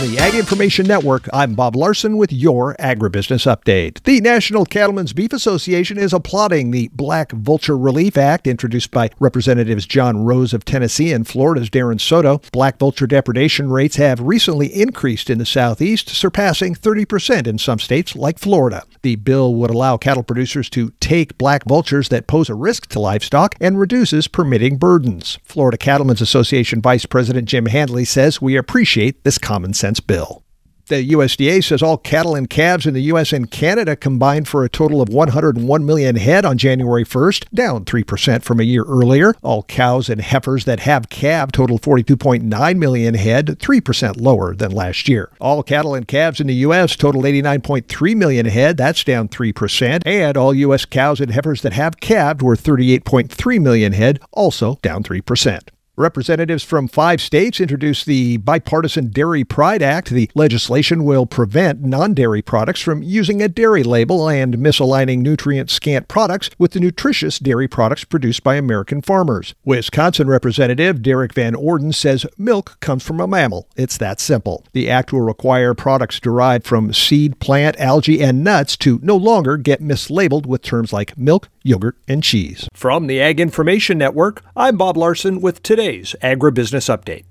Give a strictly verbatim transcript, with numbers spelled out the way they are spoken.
the Ag Information Network, I'm Bob Larson with your Agribusiness Update. The National Cattlemen's Beef Association is applauding the Black Vulture Relief Act introduced by Representatives John Rose of Tennessee and Florida's Darren Soto. Black vulture depredation rates have recently increased in the Southeast, surpassing thirty percent in some states like Florida. The bill would allow cattle producers to take black vultures that pose a risk to livestock and reduces permitting burdens. Florida Cattlemen's Association Vice President Jim Handley says we appreciate this common sense bill. The U S D A says all cattle and calves in the U S and Canada combined for a total of one hundred one million head on January first, down three percent from a year earlier. All cows and heifers that have calved total forty-two point nine million head, three percent lower than last year. All cattle and calves in the U S totaled eighty-nine point three million head, that's down three percent. And all U S cows and heifers that have calved were thirty-eight point three million head, also down three percent. Representatives from five states introduced the Bipartisan Dairy Pride Act. The legislation will prevent non-dairy products from using a dairy label and misaligning nutrient-scant products with the nutritious dairy products produced by American farmers. Wisconsin Representative Derek Van Orden says milk comes from a mammal. It's that simple. The act will require products derived from seed, plant, algae, and nuts to no longer get mislabeled with terms like milk, yogurt, and cheese. From the Ag Information Network, I'm Bob Larson with today's Agribusiness Update.